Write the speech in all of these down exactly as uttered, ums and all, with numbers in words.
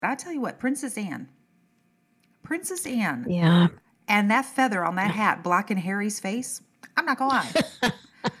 But I'll tell you what, Princess Anne. Princess Anne. Yeah. And that feather on that hat blocking Harry's face. I'm not gonna lie.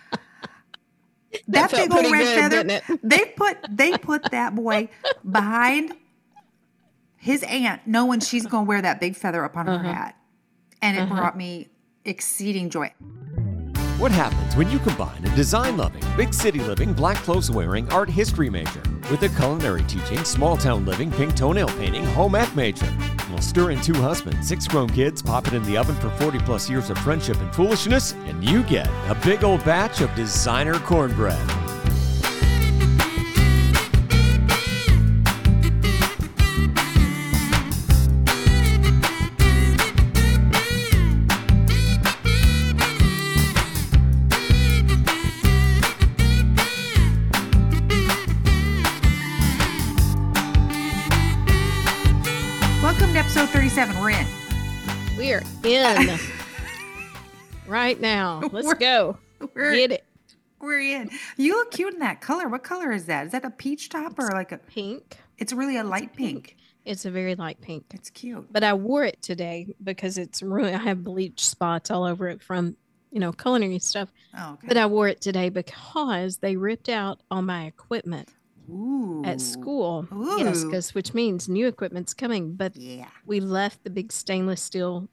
That That felt big old pretty red good, feather. didn't it? They put they put that boy behind his aunt, knowing she's gonna wear that big feather up on her Uh-huh. hat. And it Uh-huh. brought me exceeding joy. What happens when you combine a design-loving, big city living, black clothes-wearing art history major with a culinary teaching, small-town living, pink toenail painting, home ec major? Well, stir in two husbands, six grown kids, pop it in the oven for forty plus years of friendship and foolishness, and you get a big old batch of designer cornbread. Welcome to episode thirty-seven. We're in. We are in right now. Let's We're- go. We're, Get it. we're in. You look cute in that color. What color is that? Is that a peach top or like a? Pink. It's really a light pink. It's a very light pink. It's cute. But I wore it today because it's really, I have bleach spots all over it from, you know, culinary stuff. Oh, okay. But I wore it today because they ripped out all my equipment Ooh. at school. Yes, Ooh. because which means new equipment's coming. But Yeah. we left the big stainless steel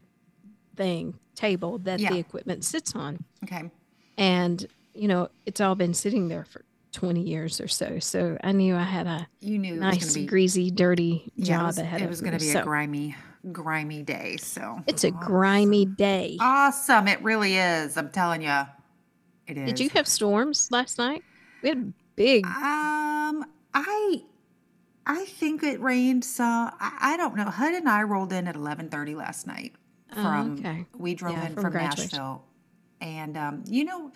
thing table that Yeah. the equipment sits on. Okay. And, you know, it's all been sitting there for twenty years or so. So I knew I had a You knew it was nice, going to be greasy, dirty yeah, job it was, ahead it of was me. going to be So a grimy, grimy day. So it's a grimy day. awesome. It really is. I'm telling you, it is. Did you have storms last night? We had big. Um, I, I think it rained. So I, I don't know. H U D and I rolled in at eleven thirty last night. Oh, From okay. we drove Yeah, in from from graduation. Nashville, and um, you know,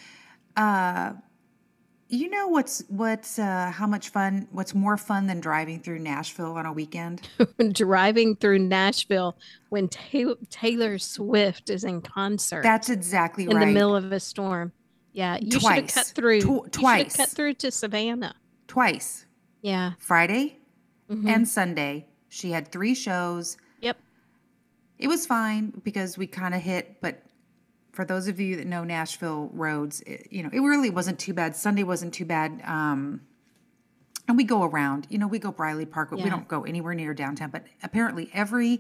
uh, you know what's what's uh, how much fun? What's more fun than driving through Nashville on a weekend? Driving through Nashville when Ta- Taylor Swift is in concert That's exactly in right. the middle of a storm. Yeah, you should have Twice. cut through. Tw- you should have twice. cut through to Savannah. Twice. Yeah. Friday Mhm. and Sunday. She had three shows. Yep. It was fine because we kind of hit, but for those of you that know Nashville roads, it, you know, it really wasn't too bad. Sunday wasn't too bad. Um, and we go around, you know, we go Briley Park, but we Yeah. don't go anywhere near downtown. But apparently every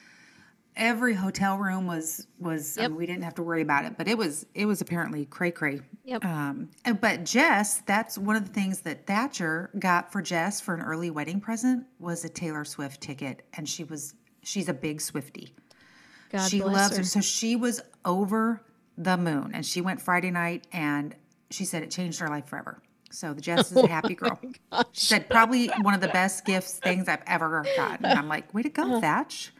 every hotel room was was I Yep. mean, we didn't have to worry about it, but it was it was apparently cray cray. Yep. Um, and- but Jess, that's one of the things that Thatcher got for Jess for an early wedding present was a Taylor Swift ticket, and she was she's a big Swiftie. God she bless loves her. her. So she was over the moon, and she went Friday night, and she said it changed her life forever. So the Jess is a happy girl. She said probably one of the best gifts things I've ever gotten. And I'm like, way to go, Thatch.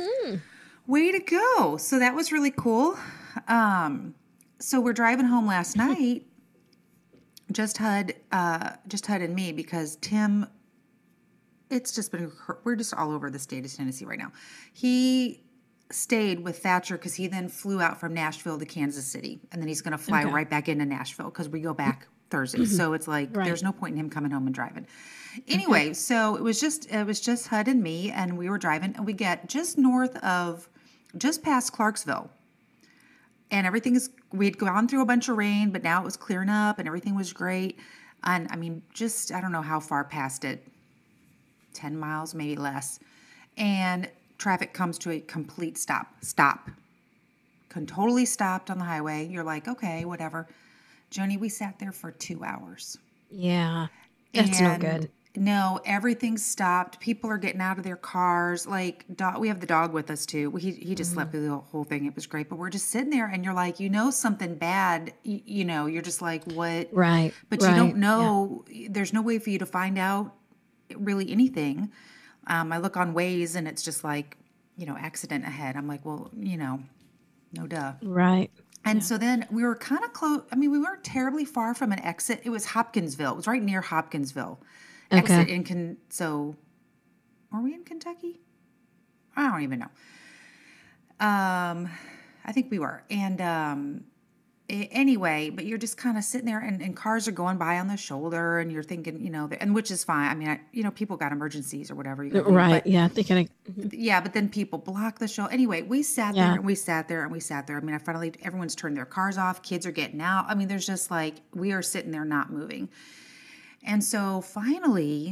Way to go. So that was really cool. Um, so we're driving home last night. Just H U D, uh, just H U D and me because Tim. It's just been we're just all over the state of Tennessee right now. He stayed with Thatcher because he then flew out from Nashville to Kansas City, and then he's going to fly Okay. right back into Nashville because we go back Thursday. So it's like Right. there's no point in him coming home and driving. Anyway, so it was just it was just H U D and me, and we were driving, and we get just north of, just past Clarksville, and everything is. We'd gone through a bunch of rain, but now it was clearing up, and everything was great. And I mean, just I don't know how far past it. ten miles, maybe less. And traffic comes to a complete stop. Stop. Con- totally stopped on the highway. You're like, okay, whatever. Joni, we sat there for two hours. Yeah. That's no And good. No, everything stopped. People are getting out of their cars. Like, dog, we have the dog with us too. He he just slept through the whole thing. It was great. But we're just sitting there, and you're like, you know, something bad. You, you know, you're just like, what? Right. But right. you don't know. There's no way for you to find out really anything. Um, I look on Waze, and it's just like, you know, accident ahead. I'm like, well, you know, no duh. Right. And so then we were kind of close. I mean, we weren't terribly far from an exit. It was Hopkinsville. It was right near Hopkinsville. Okay. Exit in Ken- so are we in Kentucky? I don't even know. Um, I think we were. And um, a- anyway, but you're just kind of sitting there and, and cars are going by on the shoulder and you're thinking, you know, and which is fine. I mean, I, you know, people got emergencies or whatever you can do, Right. but Yeah. I think I, mhm. yeah, but then people block the show. Anyway, we sat there Yeah. and we sat there and we sat there. I mean, I finally, everyone's turned their cars off. Kids are getting out. I mean, there's just like, we are sitting there not moving. And so finally,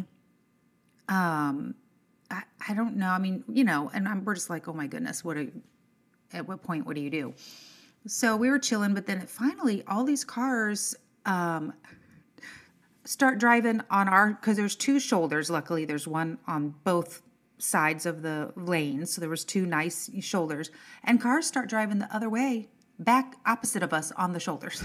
um, I, I don't know. I mean, you know, and I'm, we're just like, oh my goodness, what do you, at what point, what do you do? So we were chilling, but then finally all these cars, um, start driving on our, cause there's two shoulders. Luckily there's one on both sides of the lane. So there was two nice shoulders and cars start driving the other way back opposite of us on the shoulders.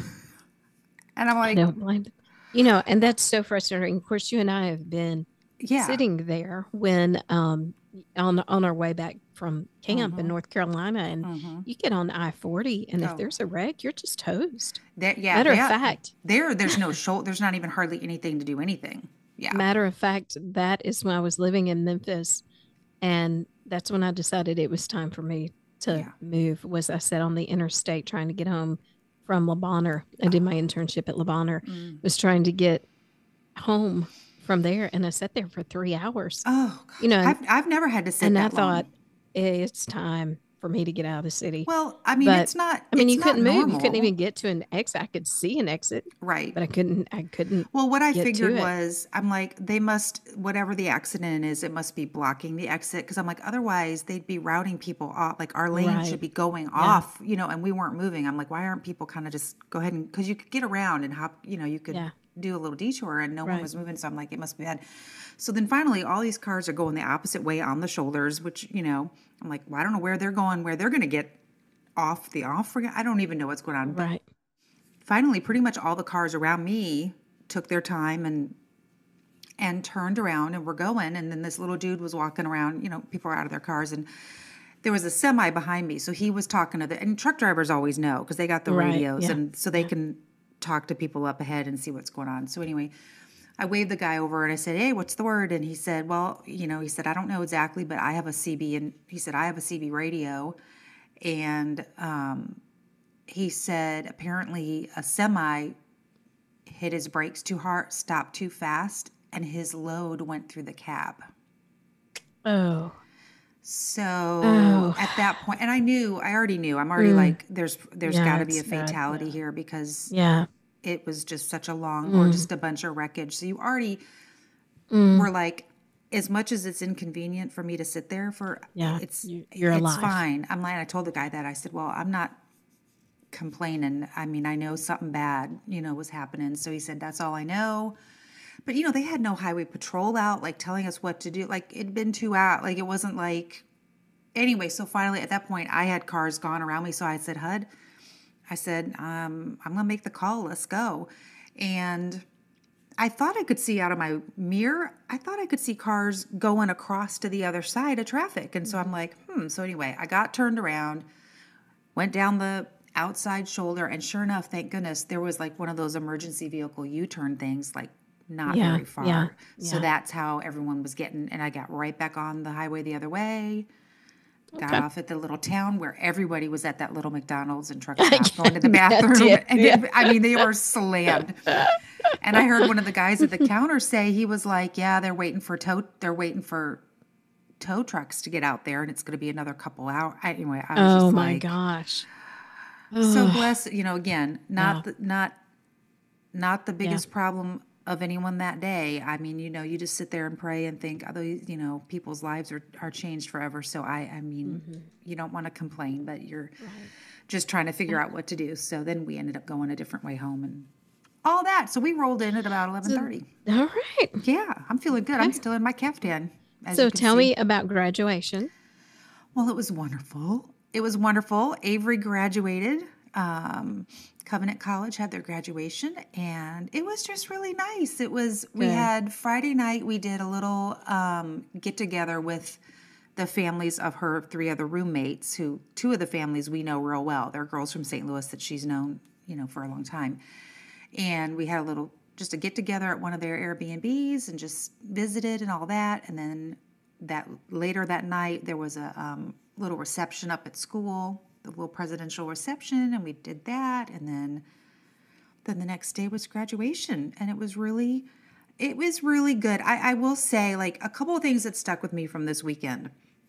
And I'm I like, don't blame them. You know, and that's so frustrating. Of course, you and I have been yeah, sitting there when um on on our way back from camp in North Carolina, and you get on I forty, and if Oh. there's a wreck, you're just toast. that, yeah, Matter of that- fact, there, there's no shoulder. There's not even hardly anything to do anything. Yeah. matter of fact, that is when I was living in Memphis, and that's when I decided it was time for me to Yeah. move. Was I sat on the interstate trying to get home from Le Bonheur. I did my internship at Le Bonheur. Mm. Was trying to get home from there, and I sat there for three hours. Oh, God. You know, I've, I've never had to sit and that I thought long. it's time for me to get out of the city. Well, I mean, but, it's not. I mean, it's you not couldn't move. You couldn't normal. even get to an exit. I could see an exit, Right. but I couldn't. I couldn't. Well, what I get to figured it. was, I'm like, they must, whatever the accident is, it must be blocking the exit. Because I'm like, otherwise, they'd be routing people off. Like, our lane Right. should be going off, you know, and we weren't moving. I'm like, why aren't people kind of just go ahead and, because you could get around and hop, you know, you could Yeah. do a little detour and no one Right. was moving. So I'm like, it must be bad. So then finally, all these cars are going the opposite way on the shoulders, which, you know, I'm like, well, I don't know where they're going, where they're going to get off the off. I don't even know what's going on. But Right. finally, pretty much all the cars around me took their time and and turned around and were going. And then this little dude was walking around. You know, people were out of their cars, and there was a semi behind me. So he was talking to the and truck drivers always know because they got the Right, radios, yeah, and so they can talk to people up ahead and see what's going on. So anyway, I waved the guy over and I said, "Hey, what's the word?" And he said, "Well, you know," he said, "I don't know exactly, but I have a C B." And he said, "I have a C B radio." And um, he said, apparently a semi hit his brakes too hard, stopped too fast, and his load went through the cab. Oh. So Oh. at that point, and I knew, I already knew, I'm already Mm. like, there's there's Yeah, got to be a it's bad, fatality yeah. here because Yeah. it was just such a long, or Mm. just a bunch of wreckage. So you already Mm. were like, as much as it's inconvenient for me to sit there for, Yeah, it's you- you're it's alive. fine. I'm like, I told the guy that. I said, well, I'm not complaining. I mean, I know something bad, you know, was happening. So he said, that's all I know. But you know, they had no highway patrol out, like telling us what to do. Like it'd been two out. Like it wasn't like. Anyway, so finally at that point, I had cars gone around me. So I said, H U D, I said, um, I'm gonna make the call. Let's go. And I thought I could see out of my mirror. I thought I could see cars going across to the other side of traffic. And so I'm like, hmm. So anyway, I got turned around, went down the outside shoulder, and sure enough, thank goodness, there was like one of those emergency vehicle U-turn things, like not Yeah, very far. yeah, So yeah. that's how everyone was getting, and I got right back on the highway the other way. Got Okay. off at the little town where everybody was at that little McDonald's and truck stop going to the bathroom. did, and yeah. it- I mean, they were slammed. And I heard one of the guys at the counter say, he was like, yeah, they're waiting for tow, they're waiting for tow trucks to get out there, and it's going to be another couple hours. Anyway, I was Oh just my like, gosh. so Ugh. blessed, you know, again, not, Yeah. the, not, not the biggest problem of anyone that day. I mean, you know, you just sit there and pray and think, although, you know, people's lives are, are changed forever. So I, I mean, Mm-hmm. you don't want to complain, but you're just trying to figure out what to do. So then we ended up going a different way home and all that. So we rolled in at about eleven thirty. All right. Yeah, I'm feeling good. I'm still in my caftan. as So you can tell see. me about graduation. Well, it was wonderful. It was wonderful. Avery graduated. Um, Covenant College had their graduation, and it was just really nice. It was, we Good. had Friday night, we did a little um, get together with the families of her three other roommates, who two of the families we know real well. They're girls from Saint Louis that she's known, you know, for a long time. And we had a little, just a get together at one of their Airbnbs and just visited and all that. And then that later that night, there was a um, little reception up at school the little presidential reception, and we did that, and then then the next day was graduation, and it was really it was really good. I, I will say, like, a couple of things that stuck with me from this weekend.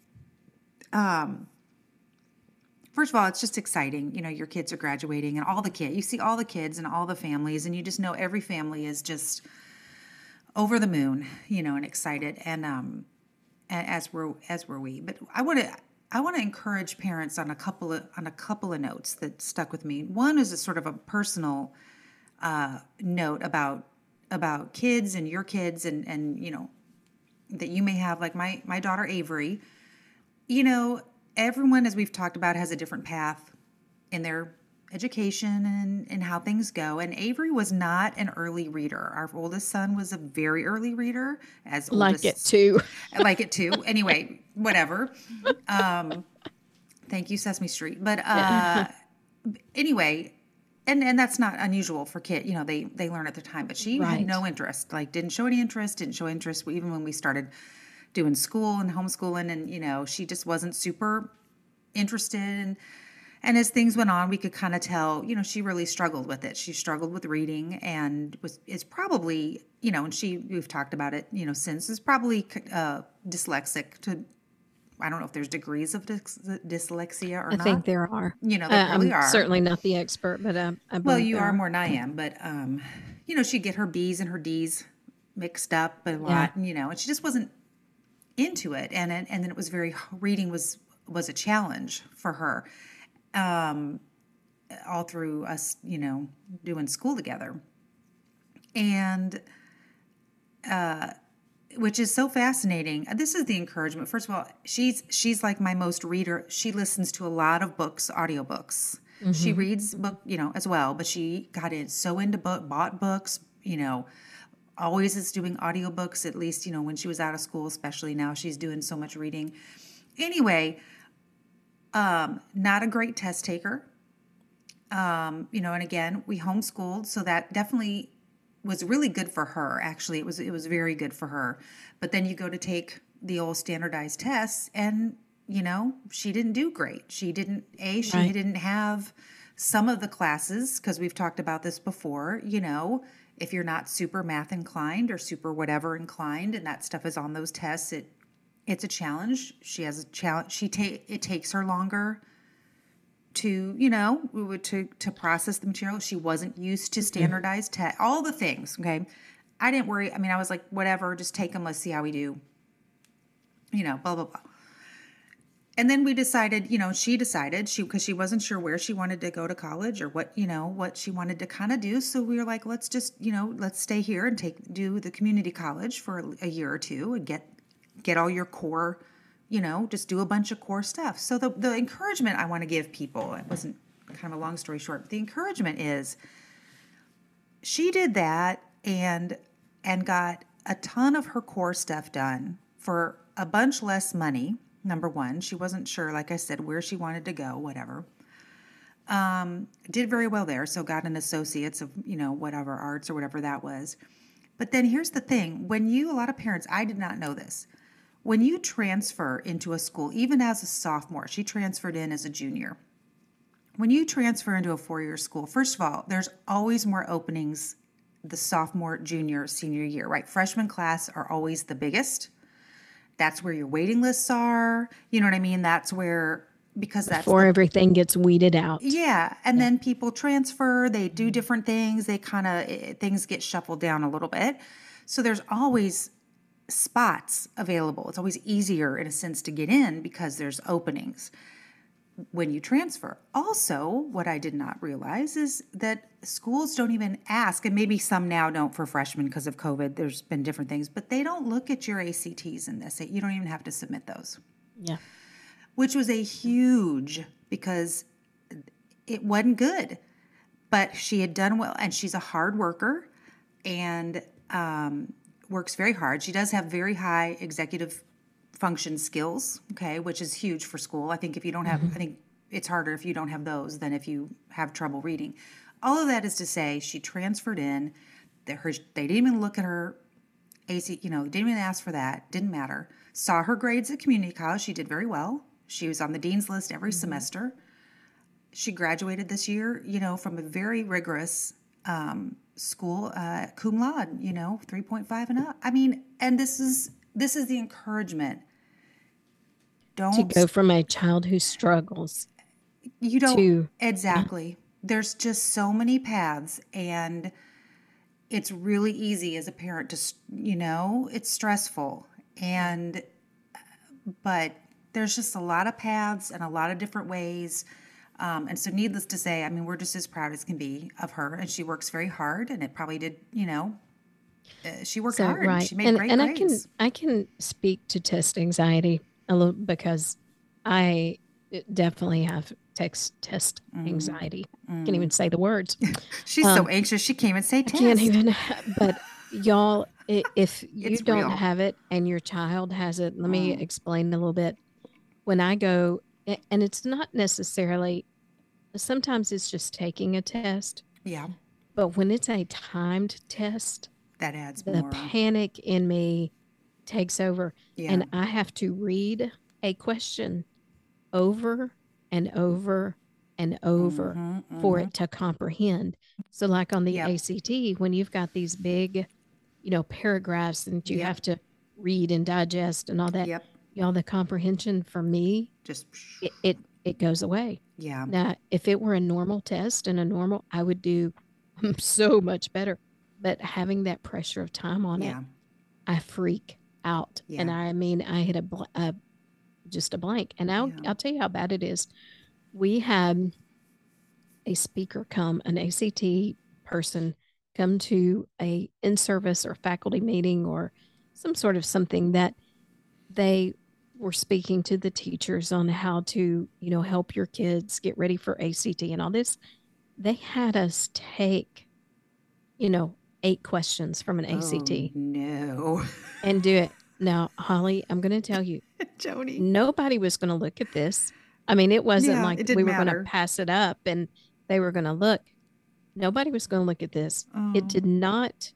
Um, first of all, it's just exciting. You know, your kids are graduating, and all the kids, you see all the kids and all the families, and you just know every family is just over the moon, you know, and excited. And um, as were as were we. But I want to I want to encourage parents on a couple of on a couple of notes that stuck with me. One is a sort of a personal uh, note about about kids and your kids, and and you know that you may have, like my my daughter Avery. You know, everyone, as we've talked about, has a different path in their education and, and how things go. And Avery was not an early reader. Our oldest son was a very early reader. As like oldest, it too. like it too. Anyway, whatever. Um, thank you, Sesame Street. But uh, anyway, and and that's not unusual for kids. You know, they they learn at the time. But she Right. had no interest. Like, didn't show any interest. Didn't show interest even when we started doing school and homeschooling. And you know, she just wasn't super interested. And and as things went on, we could kind of tell, you know, she really struggled with it. She struggled with reading, and was is probably, you know, and she we've talked about it, you know, since is probably uh, dyslexic. To I don't know if there's degrees of dys- dyslexia or I not. think there are. You know, there Uh, probably I'm are. certainly not the expert, but um, I Well, believe you there are more than I am, but um, you know, she'd get her B's and her D's mixed up a lot, and you know, and she just wasn't into it, and and, and then it was very reading was was a challenge for her. Um, all through us, you know, doing school together. And, uh, which is so fascinating. This is the encouragement. First of all, she's, she's like my most reader. She listens to a lot of books, audiobooks. Mm-hmm. She reads book, you know, as well, but she got in so into book, bought books, you know, always is doing audiobooks, at least, you know, when she was out of school, especially now she's doing so much reading. Anyway, Um, not a great test taker, um, you know, and again, we homeschooled, so that definitely was really good for her. Actually, it was it was very good for her. But then you go to take the old standardized tests, and you know, she didn't do great. She didn't a she Right. didn't have some of the classes, because we've talked about this before. You know, if you're not super math inclined or super whatever inclined, and that stuff is on those tests, it It's a challenge. She has a challenge. She take it takes her longer to, you know, we would to to process the material. She wasn't used to standardized test. All the things. Okay, I didn't worry. I mean, I was like, whatever, just take them. Let's see how we do. You know, blah blah blah. And then we decided, you know, she decided she because she wasn't sure where she wanted to go to college or what, you know, what she wanted to kind of do. So we were like, let's just, you know, let's stay here and take do the community college for a, a year or two and get. Get all your core, you know, just do a bunch of core stuff. So the, the encouragement I want to give people, it wasn't kind of a long story short, but the encouragement is she did that and and got a ton of her core stuff done for a bunch less money. Number one, she wasn't sure, like I said, where she wanted to go, whatever. Um, did very well there, so got an associate's of, you know, whatever, arts or whatever that was. But then here's the thing. When you, a lot of parents, I did not know this. When you transfer into a school, even as a sophomore, she transferred in as a junior. When you transfer into a four-year school, first of all, there's always more openings the sophomore, junior, senior year, right? Freshman class are always the biggest. That's where your waiting lists are. You know what I mean? That's where, because that's before the, everything gets weeded out. yeah. And yeah. Then people transfer, they do different things. They kind of, things get shuffled down a little bit. So there's always spots available. It's always easier in a sense to get in because there's openings when you transfer. Also, what I did not realize is that schools don't even ask, and maybe some now don't for freshmen because of COVID, there's been different things, but they don't look at your A C Ts in this. You don't even have to submit those. Yeah. Which was a huge, because it wasn't good, but she had done well, and she's a hard worker and um, works very hard. She does have very high executive function skills, okay, which is huge for school. I think if you don't have, mm-hmm. I think it's harder if you don't have those than if you have trouble reading. All of that is to say, she transferred in. That her, they didn't even look at her A C, you know, didn't even ask for that. Didn't matter. Saw her grades at community college. She did very well. She was on the dean's list every mm-hmm. semester. she graduated this year, you know, from a very rigorous um, school, uh, cum laude, you know, three point five and up. I mean, and this is this is the encouragement. Don't to go from a child who struggles you don't to exactly. There's just so many paths, and it's really easy as a parent to, s- you know, it's stressful, and but there's just a lot of paths and a lot of different ways. Um, and so, needless to say, I mean, we're just as proud as can be of her, and she works very hard. And it probably did, you know, uh, she worked so hard. right. She made And great and I can grades. I can speak to test anxiety a little because I definitely have text test anxiety. Can't even say the words. She's so anxious she can't even say I test. can't even. But y'all, i- if you It's don't real. have it and your child has it, let me explain a little bit. When I go, a- and it's not necessarily. Sometimes it's just taking a test, Yeah, but when it's a timed test, that adds the more. panic in me takes over, Yeah. and I have to read a question over and over and over Mm-hmm, for mm-hmm. it to comprehend. So, like on the Yep. A C T, when you've got these big, you know, paragraphs and you Yep. have to read and digest and all that, Yep. y'all, the comprehension for me, Just it, it, it goes away. yeah. Now, if it were a normal test and a normal, I would do so much better. But having that pressure of time on it, Yeah. I freak out. And Yeah. I mean, I hit a, bl- a just a blank. And I'll, Yeah. I'll tell you how bad it is. We had a speaker come, an A C T person come to a in-service or faculty meeting or some sort of something that they were speaking to the teachers on how to, you know, help your kids get ready for A C T and all this. They had us take, you know, eight questions from an A C T Oh, no. and do it. Now, Holly, I'm going to tell you, Joni. nobody was going to look at this. I mean, it wasn't Yeah, like it didn't we were going to matter. pass it up and they were going to look. Nobody was going to look at this. It Oh. did not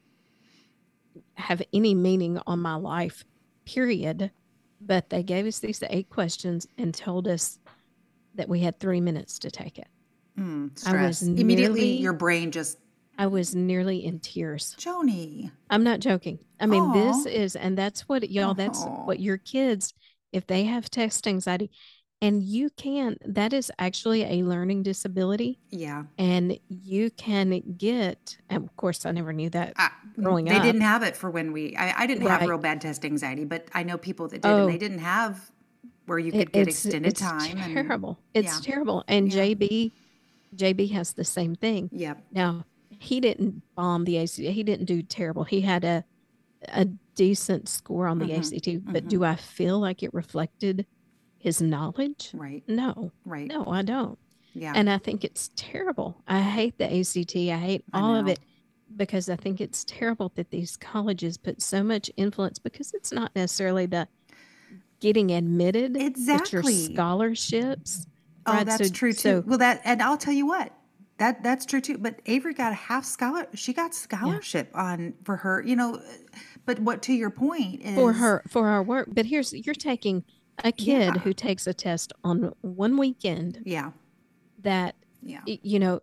have any meaning on my life, period. But they gave us these eight questions and told us that we had three minutes to take it. Mm, I was stress. Immediately, nearly, your brain just, I was nearly in tears. Joni. I'm not joking. I mean, this Aw. is, and that's what y'all, that's Aw. what your kids, if they have text anxiety, and you can, that is actually a learning disability. Yeah. And you can get, and of course, I never knew that I, growing they up. didn't have it for when we, I, I didn't have Right. real bad test anxiety, but I know people that did, Oh. and they didn't have where you could It- get it's extended it's time. And terrible. It's yeah. terrible. And Yeah. J B, J B has the same thing. Yep. Now, he didn't bomb the A C T. He didn't do terrible. He had a a decent score on the Mhm, A C T, but do I feel like it reflected his knowledge? Right. No. Right. No, I don't. Yeah. And I think it's terrible. I hate the A C T. I hate I all of know. it because I think it's terrible that these colleges put so much influence because it's not necessarily the getting admitted. It's your Exactly. scholarships. Oh, right? that's So- true too. so- well, that, and I'll tell you what, that that's true too. But Avery got a half scholar. She got scholarship on for her, you know. But what to your point is for her for our work. But here's you're taking a kid Yeah. who takes a test on one weekend Yeah. that Yeah. y- you know,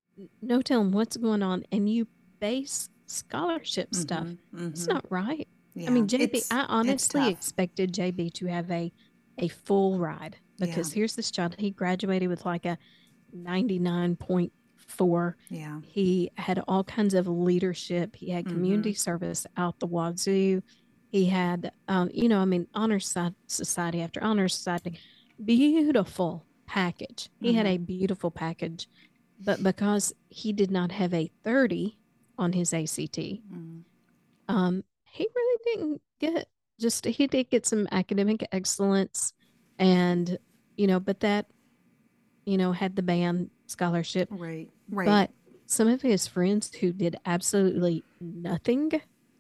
no telling what's going on, and you base scholarship stuff. It's mhm. not right. Yeah. I mean, J B, It's- I it's honestly tough. expected J B to have a a full ride because here's this child. He graduated with like a ninety-nine point four. Yeah. He had all kinds of leadership. He had community Mm-hmm. service out the wazoo. He had, um, you know, I mean, honor Soci- society after honor society, beautiful package. He had Mm-hmm. a beautiful package, but because he did not have a thirty on his A C T, Mm-hmm. um, he really didn't get just, he did get some academic excellence and, you know, but that, you know, had the band scholarship. Right. Right. But some of his friends who did absolutely nothing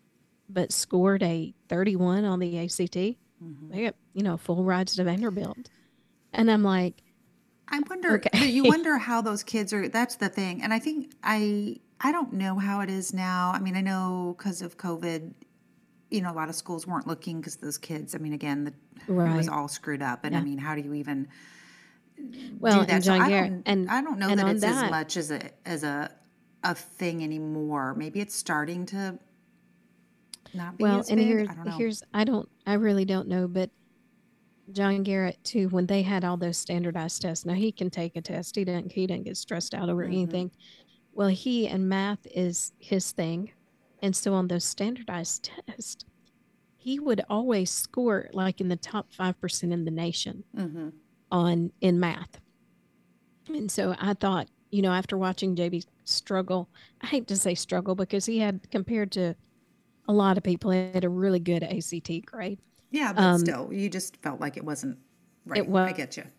but scored a thirty-one on the A C T, Mhm. they got, you know, full rides to Vanderbilt. And I'm like, I wonder. Okay. But you wonder how those kids are. That's the thing, and I think I I don't know how it is now. I mean, I know because of COVID, you know, a lot of schools weren't looking because those kids. I mean, again, the, it was Right. all screwed up, and I Yeah. mean, how do you even Well, do and that. So John I Garrett, don't and I don't know and that on it's as that, much as a as a a thing anymore. Maybe it's starting to not be well, as and big. here's I don't know. here's I don't I really don't know, but John Garrett too, when they had all those standardized tests. Now he can take a test. He didn't he didn't get stressed out over Mm-hmm. anything. Well, he and math is his thing. And so on those standardized tests, he would always score like in the top five percent in the nation Mm-hmm. on in math. And so I thought, you know, after watching J B struggle, I hate to say struggle because he had compared to a lot of people, he had a really good A C T grade. Yeah, but Um, still, you just felt like it wasn't it right. I was, get you.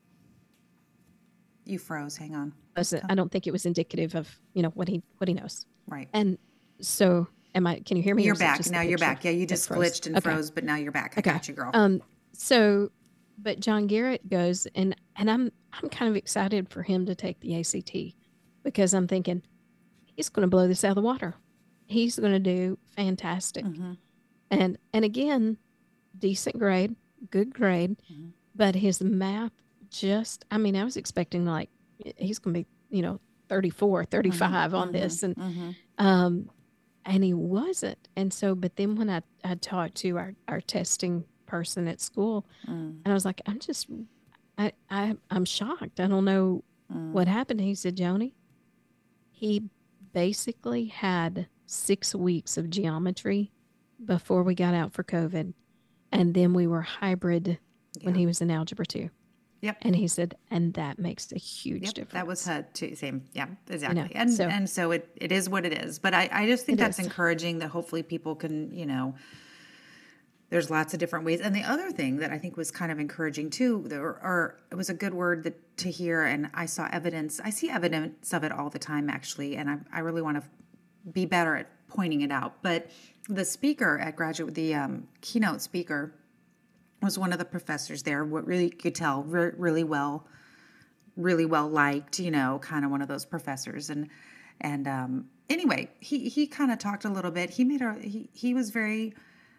You froze. Hang on. Oh, I don't think it was indicative of, you know, what he what he knows. right. And so am I, can you hear me or You're is it back. just Now the you're picture back. Yeah, you that just froze? glitched and Okay. froze, but now you're back. I Okay. got you, girl. Um, so, but John Garrett goes and, and I'm, I'm kind of excited for him to take the A C T because I'm thinking he's going to blow this out of the water. He's going to do fantastic. Mm-hmm. And, and again, decent grade, good grade, Mm-hmm. but his math just, I mean, I was expecting like, he's going to be, you know, thirty-four, thirty-five Mm-hmm. on this. And, Mm-hmm. um, and he wasn't. And so, but then when I, I talked to our, our testing person at school, Mm-hmm. and I was like, I'm just, I, I, I'm shocked. I don't know what happened. He said, Joni, he basically had six weeks of geometry before we got out for COVID. And then we were hybrid when Yeah. he was in algebra two. Yep. And he said, and that makes a huge Yep, difference. that was her too. Same, yeah, exactly. know, and so- and so it, it is what it is. But I, I just think It that's is. encouraging that hopefully people can, you know, there's lots of different ways. And the other thing that I think was kind of encouraging too, there, or it was a good word that, to hear, and I saw evidence. I see evidence of it all the time, actually, and I, I really want to be better at pointing it out. But the speaker at graduate, the um, keynote speaker, was one of the professors there. What really could tell, re- really well. really well liked, you know, kind of one of those professors. And, and, um, anyway, he, he kind of talked a little bit. He made a, he, he was very,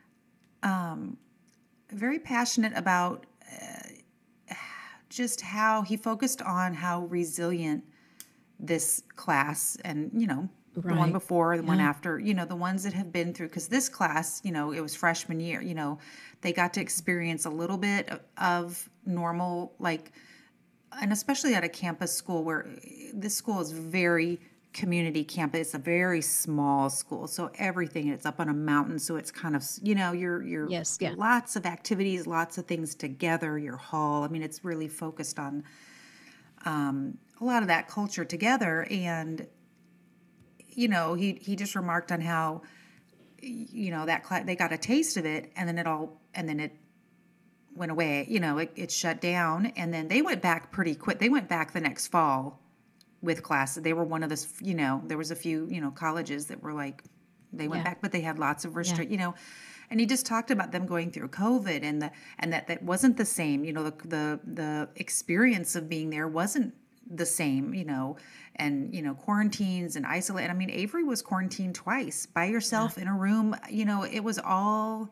um, very passionate about, uh, just how he focused on how resilient this class and, you know, the one Right. before, the one Yeah. after, you know, the ones that have been through, because this class, you know, it was freshman year, you know, they got to experience a little bit of, of normal, like, and especially at a campus school where this school is very community campus. It's a very small school, so everything, it's up on a mountain, so it's kind of, you know, you're you're Yes, yeah. lots of activities, lots of things together. Your hall, I mean, it's really focused on um, a lot of that culture together. And you know, he he just remarked on how, you know, that class, they got a taste of it, and then it all, and then it went away. You know, it, it shut down, and then they went back pretty quick. They went back the next fall with classes. They were one of the, you know, there was a few, you know, colleges that were like, they went Yeah. back, but they had lots of restrict, you know, and he just talked about them going through COVID and the, and that that wasn't the same, you know, the, the, the experience of being there wasn't the same, you know, and, you know, quarantines and isolate. I mean, Avery was quarantined twice by yourself in a room, you know, it was all,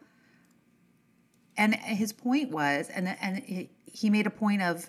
and his point was, and and he- he made a point of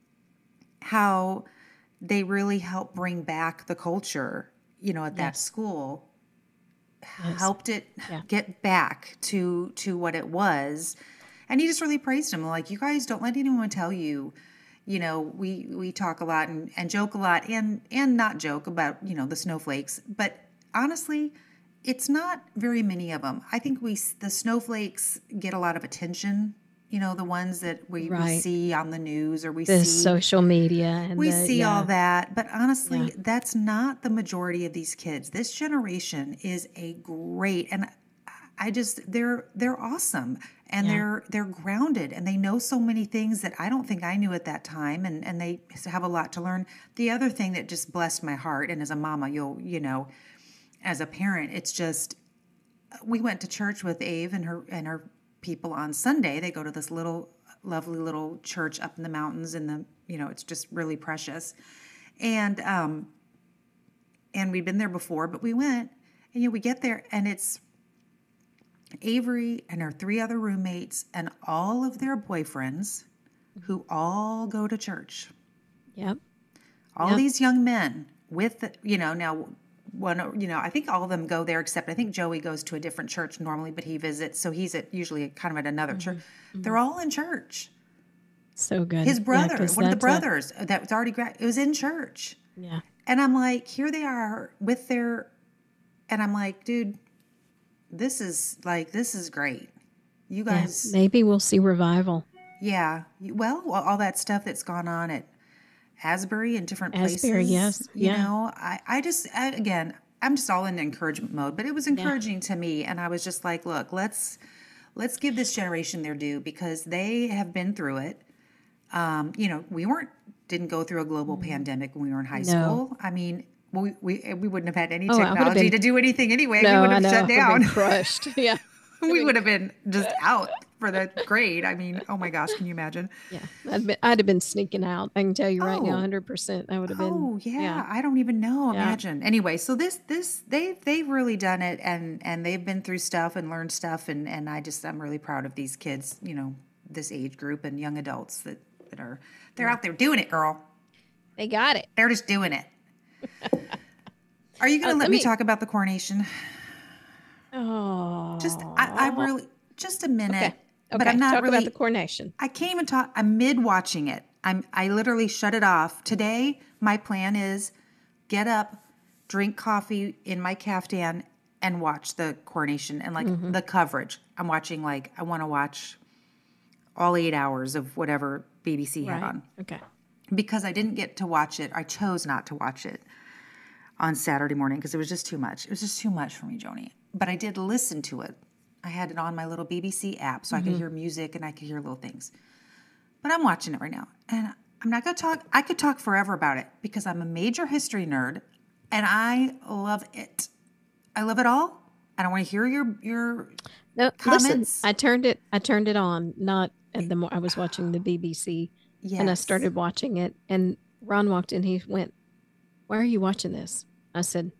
how they really helped bring back the culture, you know, at that Yes. school, Yes. helped it Yeah. get back to to what it was. And he just really praised him. Like, you guys don't let anyone tell you, you know, we we talk a lot and, and joke a lot and and not joke about, you know, the snowflakes. But honestly, it's not very many of them. I think we the snowflakes get a lot of attention. You know, the ones that we, we Right. see on the news or we The see social media and we the, see yeah. all that. But honestly, Yeah. that's not the majority of these kids. This generation is a great, and I just they're they're awesome, and Yeah. they're they're grounded, and they know so many things that I don't think I knew at that time, and and they have a lot to learn. The other thing that just blessed my heart, and as a mama, you'll you know, as a parent, it's just, we went to church with Ave and her and her people on Sunday. They go to this little lovely little church up in the mountains, and the you know it's just really precious, and um and we'd been there before, but we went, and you know we get there, and it's Avery and her three other roommates and all of their boyfriends who all go to church. Yep. All Yep. these young men with, the, you know, now one, you know, I think all of them go there except I think Joey goes to a different church normally, but he visits. So he's at usually kind of at another church. They're all in church. So good. His Yeah, brother, 'cause one of the that's a- brothers that was already, gra- it was in church. yeah. And I'm like, here they are with their, and I'm like, dude, this is like, this is great. You Yeah. guys, Maybe we'll see revival. yeah. Well, all that stuff that's gone on at Asbury and different Asbury, places. yes. You Yeah. know, I, I just, I, again, I'm just all in encouragement mode, but it was encouraging to me. And I was just like, look, let's, let's give this generation their due because they have been through it. Um, you know, we weren't, didn't go through a global pandemic when we were in high No. school. I mean, we, we, we wouldn't have had any Oh, I would've technology been- to do anything anyway. No, we would I have know. shut I've been down. crushed. Yeah. We would have been just out for the grade. I mean, oh my gosh, can you imagine? Yeah. I'd, been, I'd have been sneaking out. I can tell you right now, Oh. one hundred percent. I would have been. Oh yeah, I don't even know. Yeah. Imagine. Anyway, so this this they they've really done it, and and they've been through stuff and learned stuff, and and I just I'm really proud of these kids. You know, this age group and young adults that that are they're out there doing it, girl. They got it. They're just doing it. Are you going to Uh, let let me me- talk about the coronation? Oh. Just I, I really just a minute, Okay. but Okay, I'm not talk really. about the coronation. I can't even talk. I'm mid watching it. I'm. I literally shut it off today. My plan is get up, drink coffee in my caftan, and watch the coronation and like Mm-hmm. the coverage. I'm watching like I want to watch all eight hours of whatever B B C had Right. on Okay. because I didn't get to watch it. I chose not to watch it on Saturday morning because it was just too much. It was just too much for me, Joni. But I did listen to it. I had it on my little B B C app so I could hear music and I could hear little things. But I'm watching it right now. And I'm not going to talk. I could talk forever about it because I'm a major history nerd and I love it. I love it all. And I want to hear your your No, comments. listen. I turned it. I turned it on. Not at the. mo- I was watching the B B C, and I Yes. started watching it. And Ron walked in. He went, "Why are you watching this?" I said,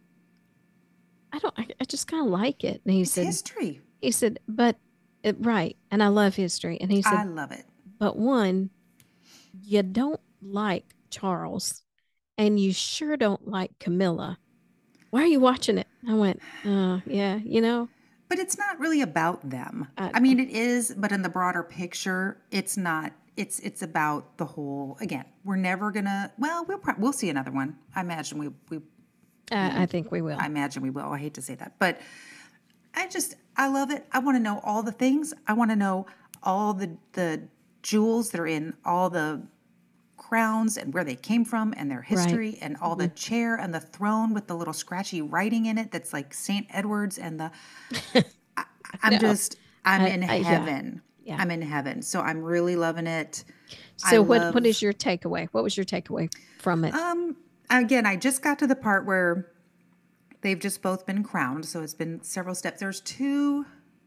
"I don't. I, I just kind of like it." And he It's said, history. "He said, but it, right." And I love history. And he said, I love it. "But one, you don't like Charles, and you sure don't like Camilla. Why are you watching it?" I went, "Uh, yeah, you know." But it's not really about them. I- I mean, it is, but in the broader picture, it's not. It's it's about the whole. Again, we're never gonna. Well, we'll pro- we'll see another one. I imagine we we. I, I think we will. I imagine we will. I hate to say that, but I just I love it. I want to know all the things. I want to know all the the jewels that are in all the crowns and where they came from and their history and all the chair and the throne with the little scratchy writing in it that's like Saint Edward's and the I, I'm No. just I'm I- in I- yeah. heaven. Yeah. I'm in heaven. So I'm really loving it. I So what love- what is your takeaway? What was your takeaway from it? Um again, I just got to the part where they've just both been crowned, so it's been several steps. There's two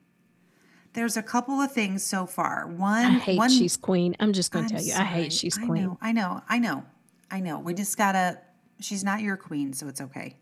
there's a couple of things so far. One I hate one she's queen. I'm just going I'm to tell you, I sorry. hate she's I queen. know, I know, I know, I know. We just gotta. She's not your queen, so it's okay.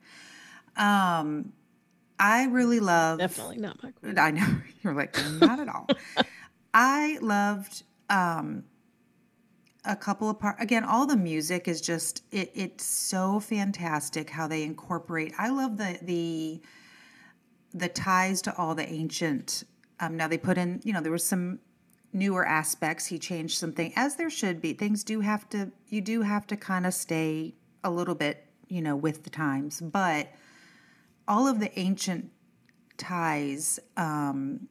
Um, I really love. Definitely not my queen. I know you're like not at all. I loved um, a couple of part. Again, all the music is just it. It's so fantastic how they incorporate. I love the the the ties to all the ancient. Um, now they put in, you know, there was some newer aspects. He changed something, as there should be. Things do have to, you do have to kind of stay a little bit, you know, with the times. But all of the ancient ties, um,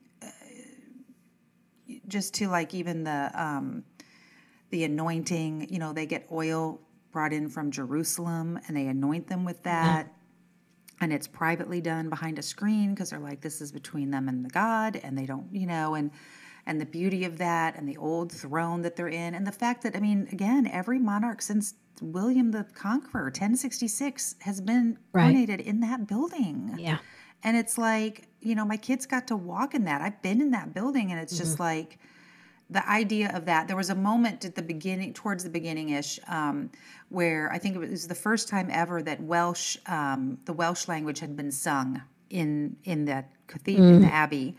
just to like even the um, the anointing, you know, they get oil brought in from Jerusalem and they anoint them with that. And it's privately done behind a screen because they're like, this is between them and the God, and they don't, you know, and and the beauty of that and the old throne that they're in. And the fact that, I mean, again, every monarch since William the Conqueror, ten sixty-six, has been Right. coronated in that building. Yeah. And it's like, you know, my kids got to walk in that. I've been in that building, and it's just like the idea of that. There was a moment at the beginning, towards the beginning-ish, um, where I think it was the first time ever that Welsh, um, the Welsh language had been sung in in that cathedral, in the abbey.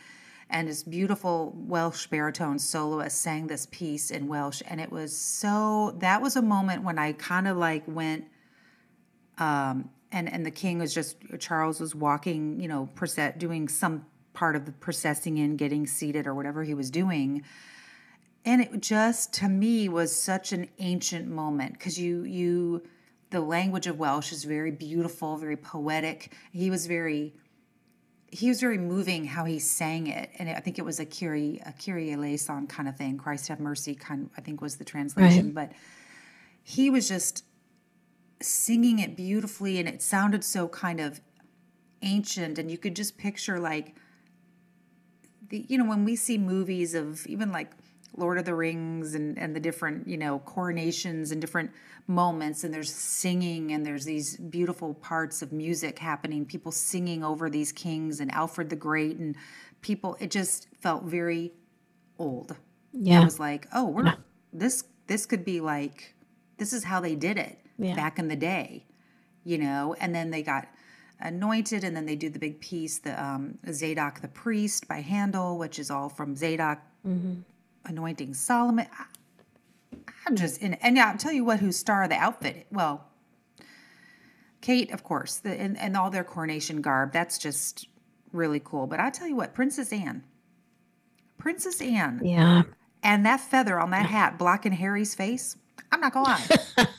and this beautiful Welsh baritone soloist sang this piece in Welsh. And it was so, that was a moment when I kind of like went, um, and, and the king was just, Charles was walking, you know, process, doing some part of the processing in, getting seated or whatever he was doing. And it just, to me, was such an ancient moment because you, you, the language of Welsh is very beautiful, very poetic. He was very, he was very moving how he sang it. And I think it was a Kyrie, a Kyrie eleison kind of thing. Christ have mercy, kind of, I think was the translation. Right. But he was just singing it beautifully, and it sounded so kind of ancient. And you could just picture like, the, you know, when we see movies of even like Lord of the Rings and, and the different, you know, coronations and different moments, and there's singing and there's these beautiful parts of music happening, people singing over these kings and Alfred the Great, and people, it just felt very old. Yeah. It was like, oh, we're yeah. this this could be like, this is how they did it yeah. back in the day, you know. And then they got anointed, and then they do the big piece, the um, Zadok the priest by Handel, which is all from Zadok. Mm-hmm. Anointing Solomon. I, I'm just in, and yeah, I'll tell you what, who star the outfit. Well, Kate, of course, the, and, and all their coronation garb. That's just really cool. But I tell you what, Princess Anne, Princess Anne, yeah, and that feather on that hat blocking Harry's face. I'm not gonna lie. that,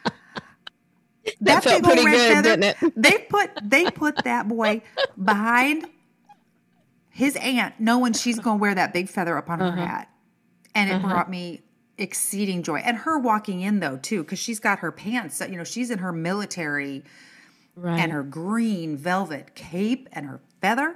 that felt pretty good, feather, didn't it? they put they put that boy behind his aunt, knowing she's gonna wear that big feather up on uh-huh. her hat. And it uh-huh. brought me exceeding joy. And her walking in, though, too, because she's got her pants, you know, she's in her military right. and her green velvet cape and her feather.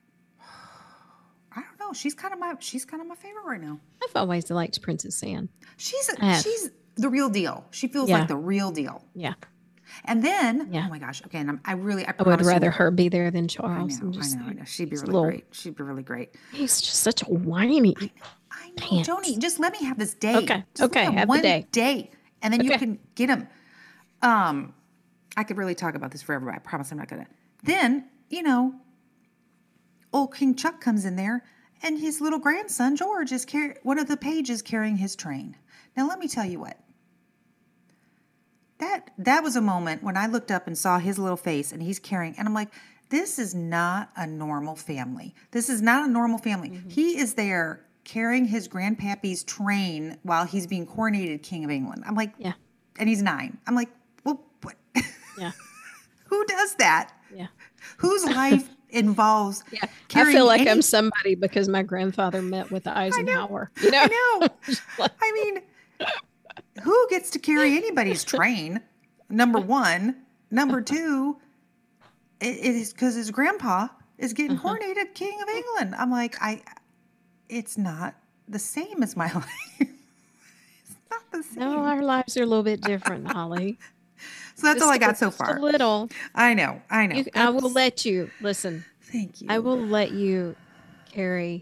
I don't know. She's kind of my she's kind of my favorite right now. I've always liked Princess Anne. She's a, she's the real deal. She feels yeah. like the real deal. Yeah. And then, yeah. oh my gosh, okay, and I'm, I really, I, I would rather you, her be there than Charles. I know, I know, I know. She'd be really little, great. She'd be really great. He's just such a whiny. I, I know, Joni, just let me have this day. Okay, just okay, have, have one the day. day, and then okay. you can get him. Um, I could really talk about this forever, but I promise I'm not gonna. Then, you know, old King Chuck comes in there, and his little grandson George is carrying one of the pages carrying his train. Now, let me tell you what. That that was a moment when I looked up and saw his little face, and he's carrying, and I'm like, this is not a normal family. This is not a normal family. Mm-hmm. He is there carrying his grandpappy's train while he's being coronated King of England. I'm like, yeah. And he's nine. I'm like, well, what? Yeah. Who does that? Yeah. Whose life involves yeah. I feel like any... I'm somebody because my grandfather met with Eisenhower. I know. You know? I know. I mean... Who gets to carry anybody's train? Number one. Number two, it, it is because his grandpa is getting uh-huh. coronated King of England. I'm like, I. It's not the same as my life. It's not the same. No, our lives are a little bit different, Holly. So that's just all I got a, so far. Just a little. I know. I know. You, I will let you listen. Thank you. I will let you carry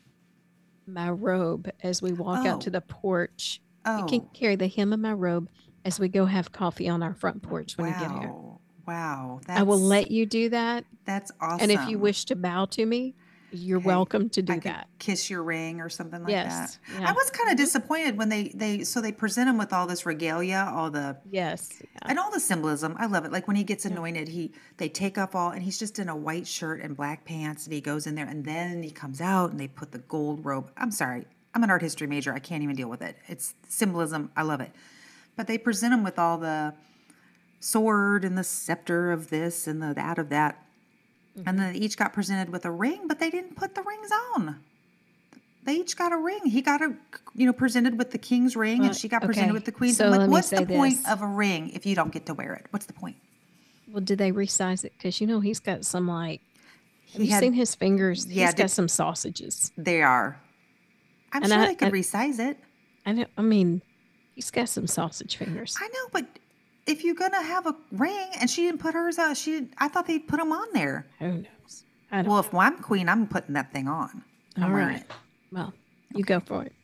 my robe as we walk oh. out to the porch. Oh. You can carry the hem of my robe as we go have coffee on our front porch when wow. you get here. Wow. That's, I will let you do that. That's awesome. And if you wish to bow to me, you're okay. welcome to do I that. Could kiss your ring or something like yes. that. Yeah. I was kind of disappointed when they, they, so they present him with all this regalia, all the, yes. Yeah. And all the symbolism. I love it. Like when he gets anointed, he, they take off all, and he's just in a white shirt and black pants, and he goes in there, and then he comes out and they put the gold robe. I'm sorry. I'm an art history major. I can't even deal with it. It's symbolism. I love it. But they present him with all the sword and the scepter of this and the that of that. Mm-hmm. And then they each got presented with a ring, but they didn't put the rings on. They each got a ring. He got a, you know, presented with the king's ring, well, and she got okay. presented with the queen's. So like, let me what's say the point this. of a ring if you don't get to wear it? What's the point? Well, did they resize it? Because, you know, he's got some like, have he you had, seen his fingers? Yeah, he's did, got some sausages. They are. I'm and sure I, they could I, resize it. I know. I mean, he's got some sausage fingers. I know, but if you're gonna have a ring, and she didn't put hers out, she I thought they'd put them on there. Who knows? I don't well, know. if I'm queen, I'm putting that thing on. I'm All wearing right. it. Well, you okay. go for it.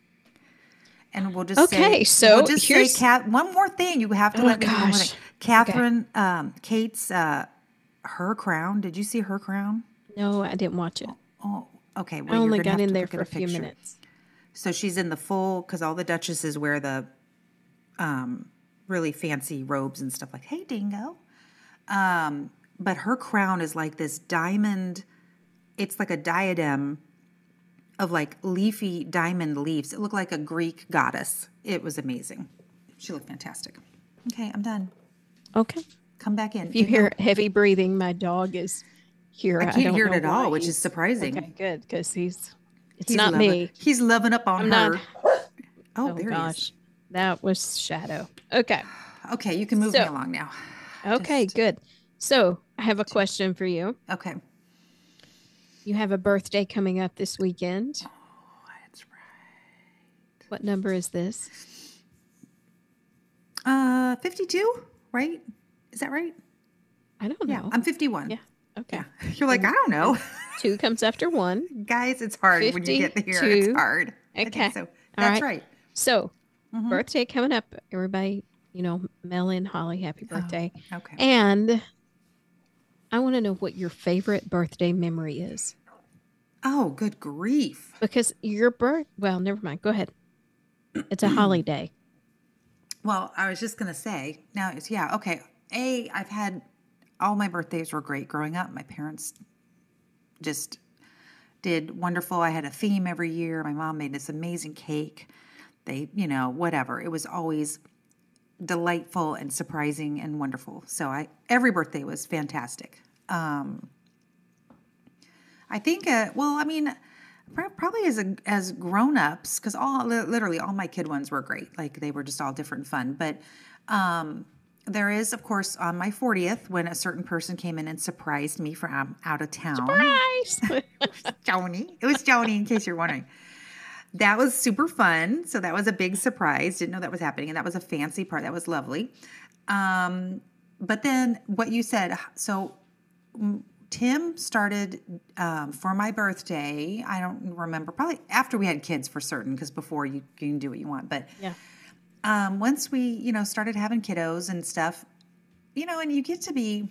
And we'll just okay. say, So we'll just here's say, Kat, one more thing. You have to oh, let me know. One more gosh. thing. Catherine, okay. um, Kate's uh, her crown. Did you see her crown? No, I didn't watch it. Oh, Okay, well, I you're only gonna got have in to there look for at a few picture. minutes. So she's in the full, because all the duchesses wear the um, really fancy robes and stuff like, hey, Dingo. Um, but her crown is like this diamond, it's like a diadem of like leafy diamond leaves. It looked like a Greek goddess. It was amazing. She looked fantastic. Okay, I'm done. Okay. Come back in. If you Dingo. hear heavy breathing, my dog is here. I I can't don't hear it know at all, why which is he's- surprising. Okay, good, because he's it's He's not loving, me. He's loving up on I'm her. not. Oh, Oh there gosh, that was Shadow. Okay, he is. Okay, you can move So- me along now. okay, Just- good. So I have a question for you. Okay. You have a birthday coming up this weekend. Oh, that's right. What number is this? Uh, fifty-two, right? Is that right? I don't Yeah, know. I'm fifty-one. Yeah. Okay. Yeah. You're like, I don't know. Two comes after one. Guys, it's hard when you get here. It's fifty-two. hard. I think Okay. so. All That's right. right. So, Mhm. birthday coming up. Everybody, you know, mail in Holly happy birthday. Okay. And I want to know what your favorite birthday memory is. Oh, good grief. Because your birth, well, never mind. Go ahead. It's a holiday. Well, I was just going to say, now it's, yeah, okay. A, I've had, all my birthdays were great growing up. My parents just did wonderful. I had a theme every year. My mom made this amazing cake. They, you know, whatever. It was always delightful and surprising and wonderful. So I, every birthday was fantastic. Um, I think, uh, well, I mean, pr- probably as a, as grown-ups, because all li- literally all my kid ones were great. Like they were just all different and fun. But um, there is, of course, on my fortieth, when a certain person came in and surprised me from out of town. Surprise! Joni. It was Joni, in case you're wondering. That was super fun. So that was a big surprise. Didn't know that was happening. And that was a fancy part. That was lovely. Um, but then what you said, so mm, Tim started um, for my birthday. I don't remember, probably after we had kids for certain, because before you, you can do what you want. But Yeah. um, once we, you know, started having kiddos and stuff, you know, and you get to be,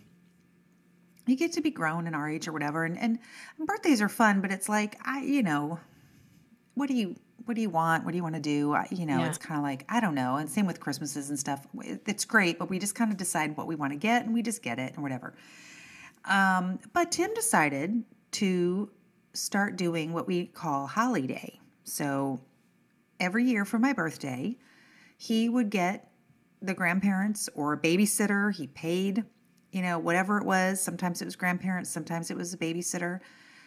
you get to be grown in our age or whatever. And, and birthdays are fun, but it's like, I, you know, what do you, what do you want? What do you want to do? I, you know, Yeah. it's kind of like, I don't know. And same with Christmases and stuff. It- It's great, but we just kind of decide what we want to get and we just get it and whatever. Um, but Tim decided to start doing what we call Holly Day. So every year for my birthday, he would get the grandparents or a babysitter. He paid, you know, whatever it was. Sometimes it was grandparents. Sometimes it was a babysitter.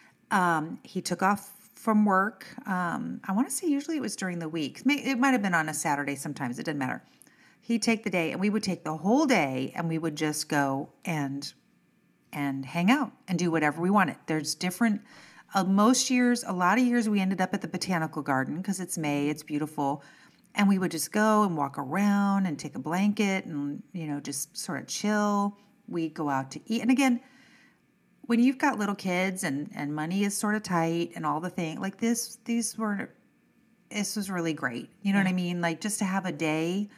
Um, he took off from work. Um, I want to say usually it was during the week. May- It might have been on a Saturday sometimes. It didn't matter. He'd take the day and we would take the whole day and we would just go and and hang out and do whatever we wanted. There's different, uh, most years, a lot of years we ended up at the botanical garden because it's May, it's beautiful. And we would just go and walk around and take a blanket and, you know, just sort of chill. We'd go out to eat. And again, when you've got little kids and, and money is sort of tight and all the thing like this, these were, this was really great. You know what I mean? Like just to have a day.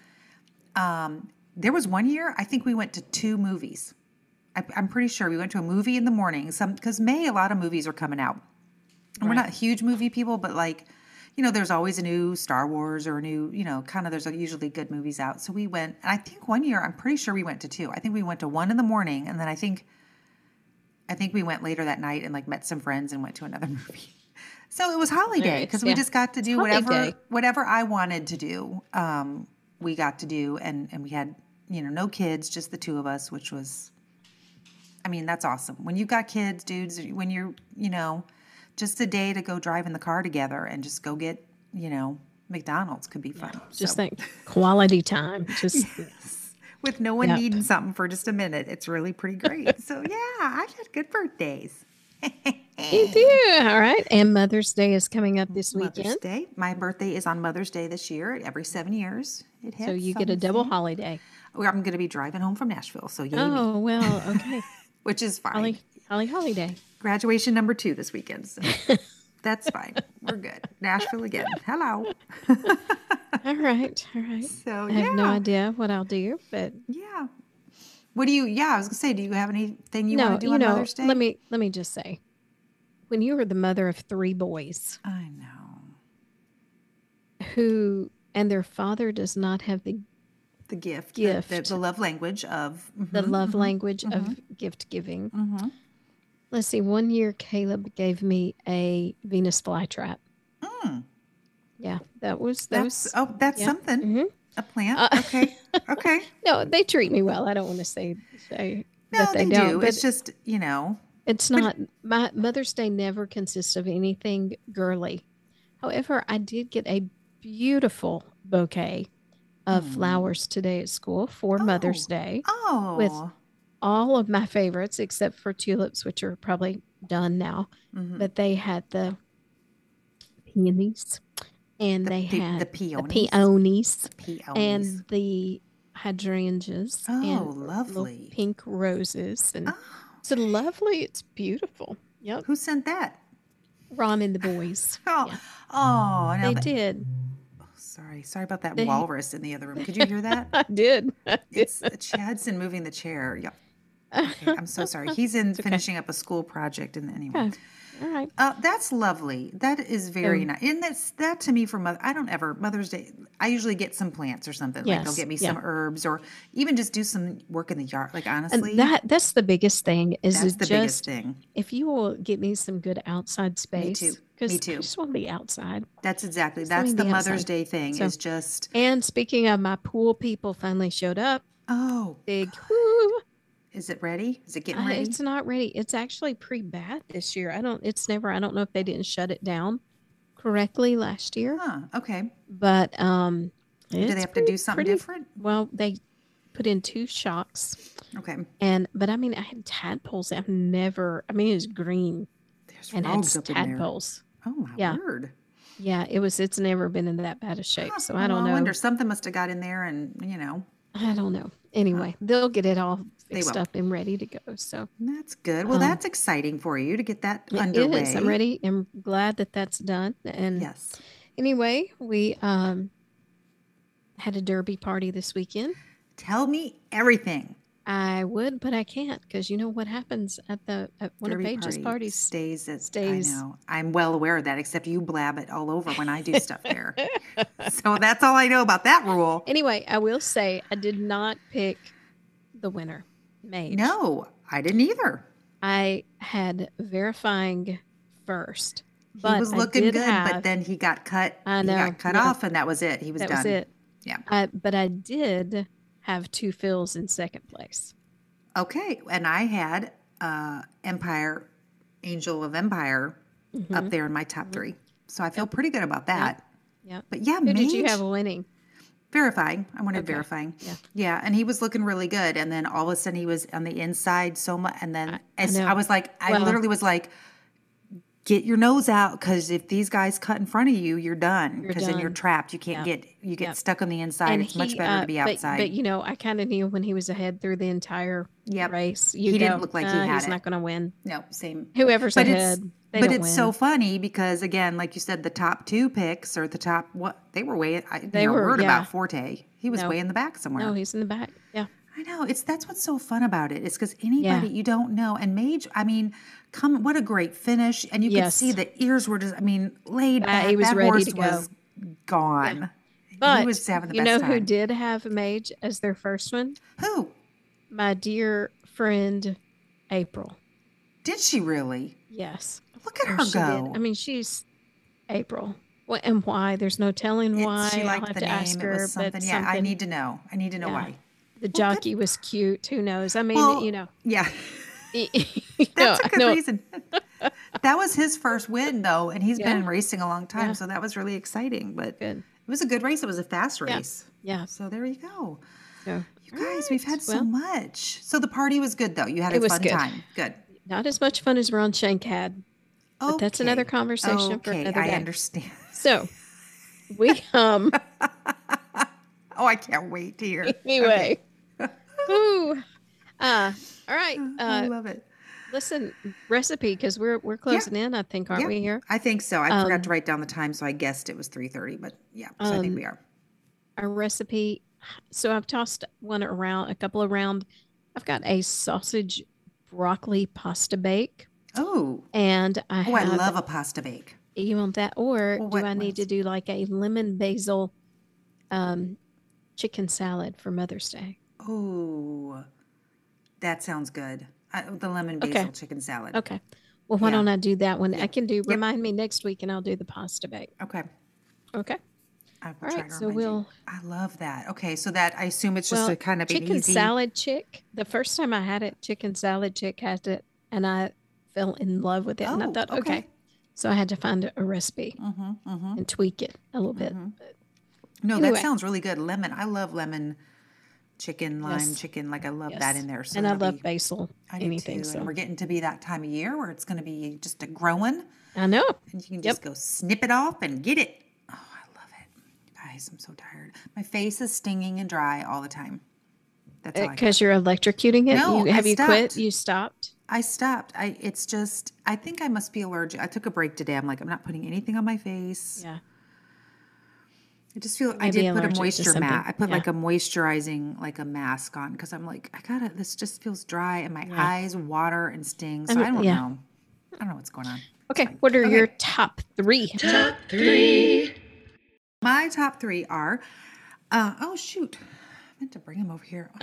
Um, there was one year, I think we went to two movies. I, I'm pretty sure we went to a movie in the morning. Some because May, a lot of movies are coming out. And we're Right. not huge movie people, but like, you know, there's always a new Star Wars or a new, you know, kind of there's a, usually good movies out. So we went, and I think one year, I'm pretty sure we went to two. I think we went to one in the morning, and then I think, I think we went later that night and like met some friends and went to another movie. So it was holiday Nice, because we yeah. just got to do It's whatever holiday. whatever I wanted to do. Um, we got to do, and and we had, you know, no kids, just the two of us, which was. I mean, that's awesome. When you've got kids, dudes, when you're, you know, just a day to go drive in the car together and just go get, you know, McDonald's could be fun. Just So, that quality time. Just with no one Yep. needing something for just a minute, it's really pretty great. So yeah, I've had good birthdays. you do. All right. And Mother's Day is coming up this Mother's weekend. Day. My birthday is on Mother's Day this year. Every seven years, it hits. So you get a double holiday. Well, I'm going to be driving home from Nashville, so yay me, Oh, well, okay. which is fine. Holly, Holly Holiday. Graduation number two this weekend. So that's fine. We're good. Nashville again. Hello. All right. All right. So I have no yeah. idea what I'll do, but Yeah. What do you? Yeah, I was gonna say, do you have anything you no, want to do you on know, Mother's Day? let me let me just say, when you are the mother of three boys I know. who and their father does not have the The gift. The, Gift. the, the love language of. the mhm, love mhm, language mhm, of gift giving. mhm. Let's see. One year, Caleb gave me a Venus flytrap. Mm, Yeah, that was that that's, was oh, that's yeah. something. hmm A plant. Uh, Okay. Okay. no, they treat me well. I don't want to say say that No, they, they don't, do. but It's just, you know, it's but not. My Mother's Day never consists of anything girly. However, I did get a beautiful bouquet of mm, flowers today at school for Mother's oh, Day with oh. all of my favorites except for tulips, which are probably done now. hmm But they had the peonies and The, they pe- the had the peonies. peonies The peonies. and the hydrangeas and Oh, little lovely. pink roses. And Oh, it's lovely. It's beautiful. Yep. who sent that? Ron and the boys. Oh, Yeah, oh, now they that. did. Sorry, sorry about that They, walrus in the other room. Could you hear that? I did. I did. It's Chadson moving the chair. Yeah. Okay, I'm so sorry. it's He's in okay. finishing up a school project, and anyway. Okay. All right. Uh, that's lovely. That is very So, nice. And that's that to me for mother. I don't ever Mother's Day. I usually get some plants or something. Like they'll yes. get me Yeah. some herbs, or even just do some work in the yard. Like And honestly, that that's the biggest thing is that's it the biggest just thing. if you will get me some good outside Me too. space Me because I too. just want to be outside. That's exactly. Just let That's me the be Mother's outside. Day thing. So, Is just and speaking of my pool, people finally showed up. oh, Big whoo! is it ready? Is it getting Uh, ready? it's not ready. It's actually pre-bath this year. I don't. It's never. I don't know if they didn't shut it down correctly last year, Huh. Okay. but um, Do they it's have to pretty do something pretty. different? Well, they put in two shocks, Okay. and but I mean, I had tadpoles. I've never. I mean, it was green There's and had frogs up in there. tadpoles. Oh my Yeah, word. yeah. It was. It's never been in that bad a shape. Huh. So I Well, don't I know. wonder something must have got in there, and you know, I don't know. huh. Anyway, they'll get it all They fixed will. up and ready to go. So That's good. Well, um, that's exciting for you to get that it is. I'm underway. ready. I'm glad that that's done. And Yes. anyway, we um had a derby party this weekend. Tell me everything. I would, but I can't because you know what happens at the at one Derby of Paige's party parties stays at. I stays. know. I'm well aware of that. Except you blab it all over when I do stuff there. So that's all I know about that rule. Anyway, I will say I did not pick the winner, Mage. No, I didn't either. I had verifying first, He but was I looking did good, but have. then he got cut. I He know. got cut Yeah, off, and that was it. He was that was done. it. Yeah. I, but I did have two fills in second place. Okay. And I had uh, Empire, Angel of Empire, Mm-hmm. up there in my top three. So I feel pretty good about that. Yep. But yeah, Who did you Mage. have winning? Verifying. I wanted Okay. verifying. Yeah. Yeah, and he was looking really good. And then all of a sudden he was on the inside so much. And then I, I as I know. was like, I Well, literally was like, get your nose out because if these guys cut in front of you, you're done. you're Because then you're done. trapped. You can't Yep. get you get Yep. stuck on the inside. And It's much he, better uh, to be but outside. but you know, I kind of knew when he was ahead through the entire Yep. race. You He go, didn't look like he "Uh, had he's it. not going to win. No, same. Whoever's But it's ahead, they but don't it's win. so funny because again, like you said, the top two picks or the top what they were way. I, They you know, were, word yeah. about Forte. He was No, way in the back somewhere. no, he's in the back. Yeah, I know. It's that's what's so fun about it. It's because anybody yeah, you don't know. And Mage, I mean, come what a great finish. And you could see yes. the ears were just I mean, laid Uh, back. he was That ready horse to go. was Yeah, gone. He but was having the you best know who time. did have Mage as their first one? Who? My dear friend April. Did she really? Yes, Look at oh, her she did. I go. mean, she's April. What and why? There's no telling It, why. she I'll liked have the to ask name. It her, was but something. Yeah, I something. need to know. I need to know Yeah, why. the Well, good. jockey was cute. Who knows? I mean, you Well, know, yeah. you That's know, a I good know. reason. That was his first win, though, and he's been Yeah, in racing a long time, yeah, so that was really exciting. But good. it was a good race. It was a fast Yeah, race. yeah. So there you go. So, You all guys, we've right. had so Well, much. So the party was good, though. You had it a was fun good. time. Good. Not as much fun as Ron Shank had, but that's another Okay. conversation for Okay, another I day. understand. So we um Oh, I can't wait to hear. Okay. anyway. Ooh. Uh all right. I Uh love it. listen, recipe because we're we're Yeah. closing in, I think, aren't Yeah. we here? I think so. I forgot to Um write down the time, so I guessed it was three thirty, but yeah, so I think um we are. our recipe. So I've tossed one around, a couple around. I've got a sausage broccoli pasta bake. Oh, And I oh, I have, love a pasta bake. you want that? Or Well, do what I need to ones? do like a lemon basil um, chicken salad for Mother's Day? Oh, that sounds good. I, the lemon Okay. basil chicken salad. Okay. Well, why Yeah. don't I do that one? I Yep. can do, Yep. remind me next week and I'll do the pasta bake. Okay. Okay. I will All try right. to So remind you. we'll, I love that. Okay, so that I assume it's just well, a kind of an chicken easy. salad chick, the first time I had it, chicken salad chick had it, and I fell in love with it. And I Oh, thought, okay. okay. So I had to find a, a recipe Mm-hmm. Mm-hmm. and tweak it a little bit. Mm-hmm. But No, that anyway, sounds really good. Lemon. I love lemon chicken, lime yes, chicken. Like I love that yes. in there. So And I that'll love be. basil, I do anything. too. And So we're getting to be that time of year where it's going to be just a growing, I know. and you can Yep. just go snip it off and get it. Oh, I love it. Guys, I'm so tired. My face is stinging and dry all the time. That's all I got. Because you're electrocuting it. No, you I have you quit? stopped. You stopped? I stopped. I it's just I think I must be allergic. I took a break today. I'm like I'm not putting anything on my face. Yeah. I just feel I Maybe did put a allergic to moisture something. mat. I put Yeah. like a moisturizing like a mask on because I'm like I gotta. This just feels dry and my Yeah. eyes water and sting. So I'm- I don't yeah. know. I don't know what's going on. Okay. What are Okay. your top three? Top three. My top three are. Uh, oh shoot! I meant to bring him over here.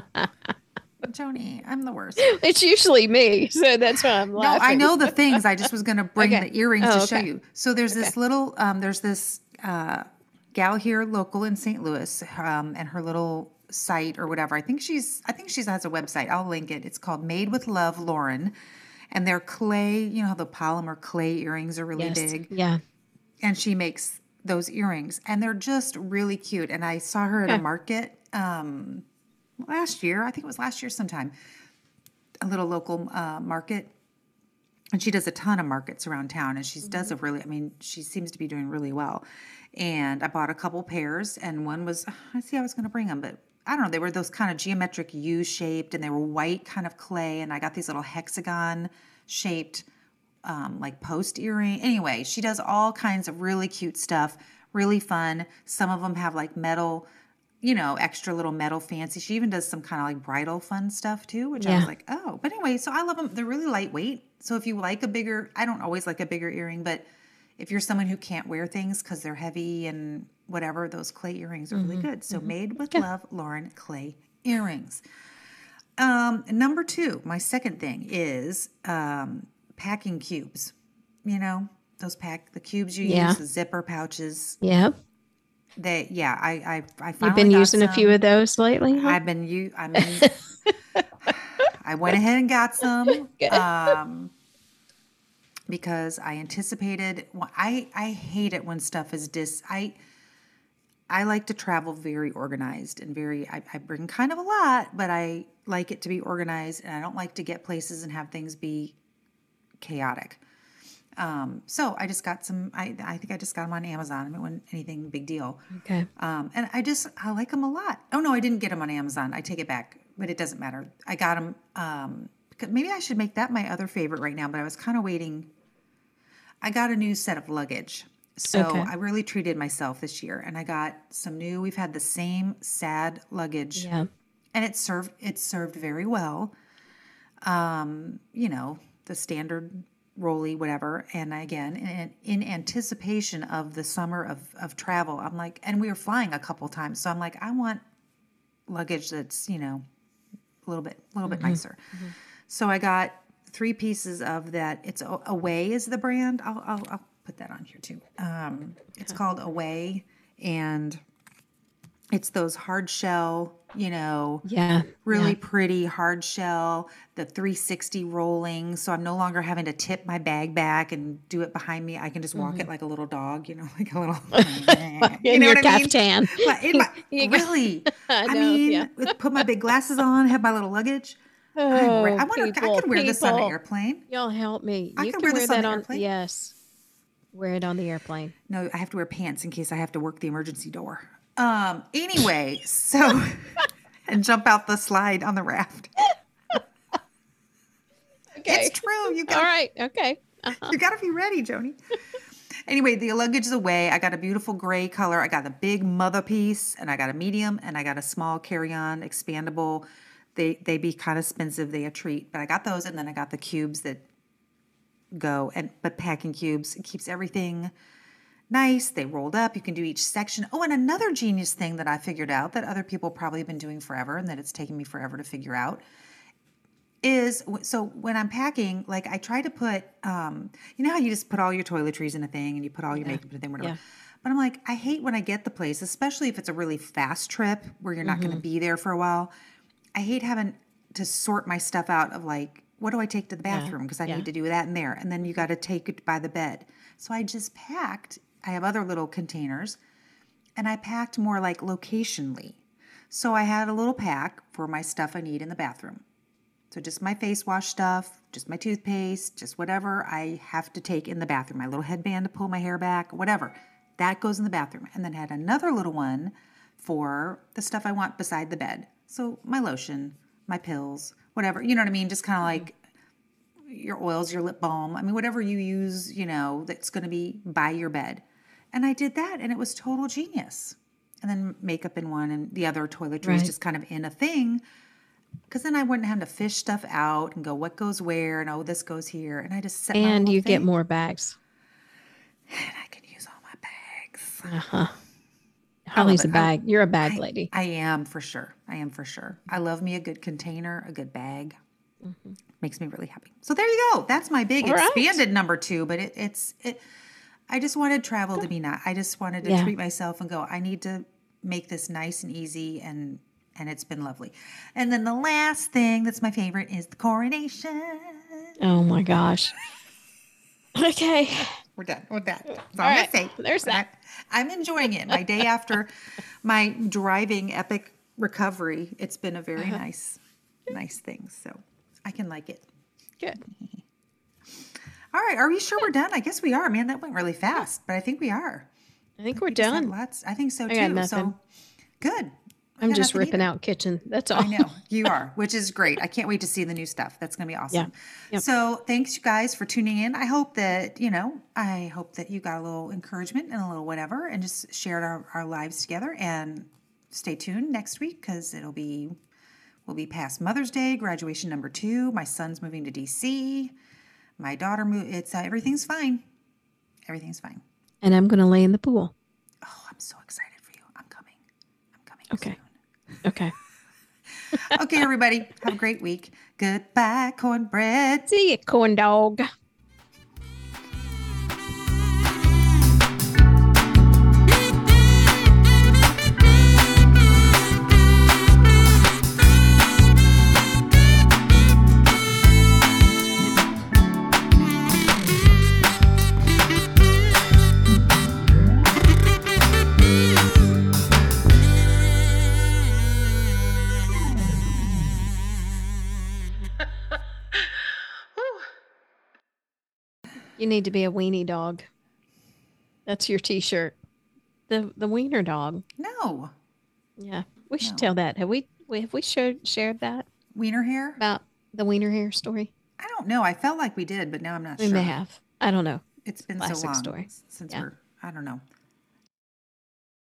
Joni, I'm the worst. It's usually me, so that's why I'm No, laughing. I know the things. I just was going to bring Okay. the earrings Oh, to show okay. you. So there's this little, um, there's this uh, gal here, local in Saint Louis, um, and her little site or whatever. I think she's, I think she has a website. I'll link it. It's called Made with Love Lauren, and they're clay. You know how the polymer clay earrings are really Yes. big, Yeah. and she makes those earrings, and they're just really cute. And I saw her at a Okay. market um, last year. I think it was last year sometime. A little local uh, market. And she does a ton of markets around town, and she does a really, I mean, she seems to be doing really well. And I bought a couple pairs, and one was, I see I was going to bring them, but I don't know, they were those kind of geometric U-shaped, and they were white kind of clay, and I got these little hexagon-shaped, um, like post earring. Anyway, she does all kinds of really cute stuff, really fun. Some of them have like metal, you know, extra little metal fancy. She even does some kind of like bridal fun stuff too, which I Yeah. was like, oh. But anyway, so I love them. They're really lightweight. So if you like a bigger, I don't always like a bigger earring, but if you're someone who can't wear things because they're heavy and whatever, those clay earrings are really good. So Made with Love, Lauren Clay earrings. Um, number two, my second thing is um, packing cubes. You know, those pack, the cubes you Yeah. use, the zipper pouches. Yeah. They, yeah, I, I, I finally You've been got using a few some. of those lately? huh? I've been you. I mean, I went ahead and got some um, because I anticipated. well, I I hate it when stuff is dis. I I like to travel very organized and very. I, I bring kind of a lot, but I like it to be organized, and I don't like to get places and have things be chaotic. Um, so I just got some. I I think I just got them on Amazon. I mean, it wasn't anything big deal. Okay. Um, and I just, I like them a lot. Oh, no, I didn't get them on Amazon. I take it back, but it doesn't matter. I got them. Um, because maybe I should make that my other favorite right now, but I was kind of waiting. I got a new set of luggage. So Okay. I really treated myself this year, and I got some new, we've had the same sad luggage, Yeah. and it served, it served very well. Um, you know, the standard rolly, whatever. And again, in, in anticipation of the summer of, of travel, I'm like, and we were flying a couple times. So I'm like, I want luggage that's, you know, a little bit, a little bit nicer. So I got three pieces of that. It's A- Away is the brand. I'll, I'll, I'll put that on here too. Um, it's called Away, and it's those hard shell, you know, Yeah. really Yeah. pretty hard shell, the three sixty rolling. So I'm no longer having to tip my bag back and do it behind me. I can just walk it like a little dog, you know, like a little, you In know your what I mean? caftan. Like, in my, You got- really? I I, know, mean, yeah. with- put my big glasses on, have my little luggage. Oh, I, I wonder, people, I could wear this on an people. airplane. Y'all help me. I you could can wear this on that the on. airplane. Yes. Wear it on the airplane. No, I have to wear pants in case I have to work the emergency door. Um. Anyway, so and jump out the slide on the raft. Okay. It's true. You All got right. Okay. Uh-huh. you got to be ready, Joni. Anyway, the luggage is away. I got a beautiful gray color. I got a big mother piece, and I got a medium, and I got a small carry-on expandable. They they be kind of expensive. They a treat, but I got those, and then I got the cubes that go. And but packing cubes, it keeps everything nice. They rolled up. You can do each section. Oh, and another genius thing that I figured out that other people probably have been doing forever and that it's taken me forever to figure out is, so when I'm packing, like I try to put, um, you know how you just put all your toiletries in a thing and you put all your Yeah. makeup in a thing, whatever. Yeah. But I'm like, I hate when I get the place, especially if it's a really fast trip where you're not going to be there for a while. I hate having to sort my stuff out of like, what do I take to the bathroom? Because I Yeah. need to do that in there. And then you got to take it by the bed. So I just packed, I have other little containers, and I packed more like locationally. So I had a little pack for my stuff I need in the bathroom. So just my face wash stuff, just my toothpaste, just whatever I have to take in the bathroom. My little headband to pull my hair back, whatever. That goes in the bathroom. And then had another little one for the stuff I want beside the bed. So my lotion, my pills, whatever. You know what I mean? Just kind of like your oils, your lip balm. I mean, whatever you use, you know, that's going to be by your bed. And I did that, and it was total genius. And then makeup in one, and the other toiletries Right. just kind of in a thing. Because then I wouldn't have to fish stuff out and go, what goes where? And oh, this goes here. And I just set my And little you get thing. more bags. And I can use all my bags. Uh-huh. Holly's a it. I- bag. You're a bag I, lady. I am for sure. I am for sure. I love me a good container, a good bag. Makes me really happy. So there you go. That's my big All right. expanded number two. But it, it's it. I just wanted travel to be not. I just wanted to Yeah. treat myself and go. I need to make this nice and easy, and and it's been lovely. And then the last thing that's my favorite is the coronation. Oh my gosh. Okay. We're done with that. That's all, All I'm right. gonna say. There's that. I- I'm enjoying it. My day after my driving epic recovery, it's been a very Uh-huh. nice, nice thing. So I can like it. Good. All right. Are we sure we're done? I guess we are. Man, that went really fast, but I think we are. I think we're We just had done. Lots. I think so too. I got nothing. So good. I I'm got just nothing ripping either. out kitchen. That's all. I know you are, which is great. I can't wait to see the new stuff. That's going to be awesome. Yep. So thanks you guys for tuning in. I hope that, you know, I hope that you got a little encouragement and a little whatever and just shared our, our lives together, and stay tuned next week because it'll be, we'll be past Mother's Day, graduation number two. My son's moving to D C. My daughter moved. It's uh, everything's fine. Everything's fine. And I'm going to lay in the pool. Oh, I'm so excited for you. I'm coming. I'm coming Okay. soon. Okay. Okay, everybody. Have a great week. Goodbye, cornbread. See you, corn dog. You need to be a weenie dog. That's your T-shirt. The the wiener dog. No. Yeah, we should No. tell that. Have we? we have we shared shared that Wiener hair? about the wiener hair story? I don't know. I felt like we did, but now I'm not We sure. may have. I don't know. It's been Classic so long story. since Yeah. we're, I don't know.